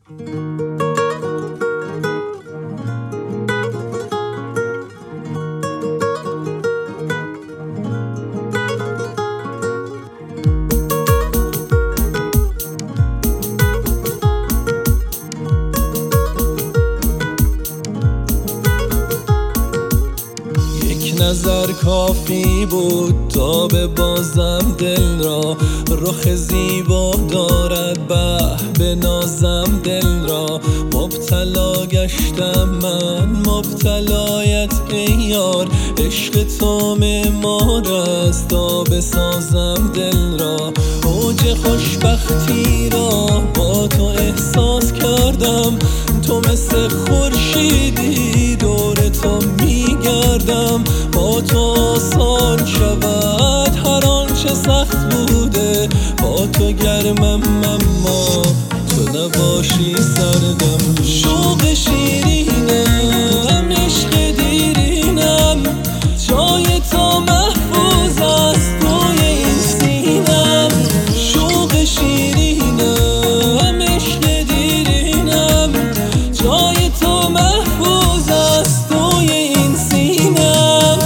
نظر کافی بود تا به بازم دل را، رخ زیبا دارد به نازم دل را. مبتلا گشتم من مبتلایت ای یار، عشق تو معمار است تا بسازم دل را. اوج خوشبختی را با تو احساس کردم، تو مثل خورشیدی دور تو میگردم. با تو آسان شود هر آنچه سخت بوده، با تو گرمم اما تو نباشی سردم. شوق شیرینم عشق دیرینم، جای تو محفوظ است توی این سینم. شوق شیرینم عشق دیرینم، جای تو محفوظ است توی این سینم.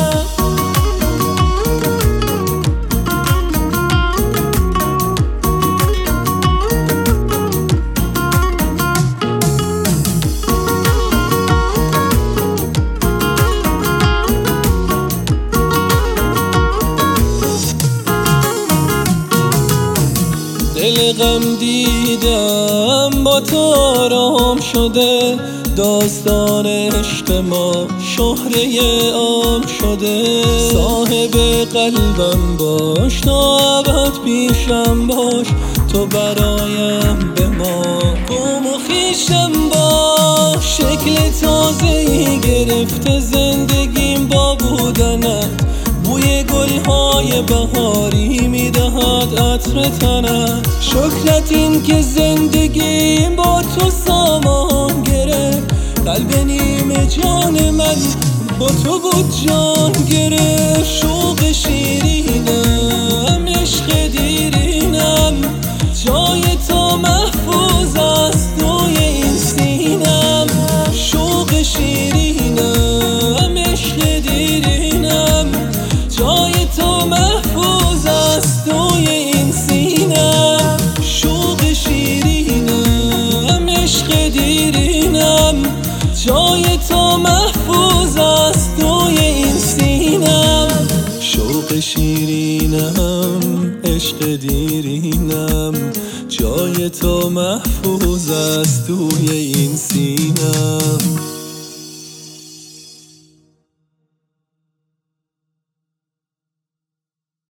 دل غم دیدم با تو آرام شده، داستان عشق ما شهره عام شده. صاحب قلبم باش تا ابد پیشم باش، تو برایم به ما قوم و خویشم باش. شکل تازه‌ای گرفته زندگیم با بودنت، بوی گل‌های بهاری میدهد عطر تنت. شکرت این که زندگیم با تو سامان گرفت، قلب نیمه جان من با تو بود جان گرفت. شوق شیرینم عشق دیرینم، جای تو محفوظ است توی این سینم. شوق شیرینم عشق دیرینم، جای تو محفوظ است توی این سینم. شوق شیرینم عشق دیرینم، جای تو محفوظ است توی این سینم. شوق شیرینم عشق دیرینم، جای تو محفوظ است توی این سینم.